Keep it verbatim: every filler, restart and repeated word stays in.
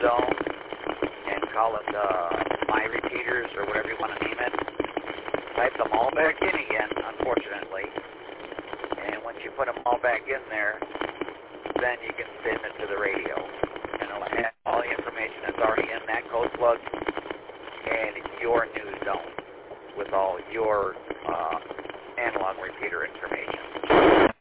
zone and call it uh, my repeaters or whatever you want to name it. Type them all back in again, unfortunately. And once you put them all back in there, then you can send it to the radio. And it'll have all the information that's already in that code plug and your new zone with all your uh, analog repeater information.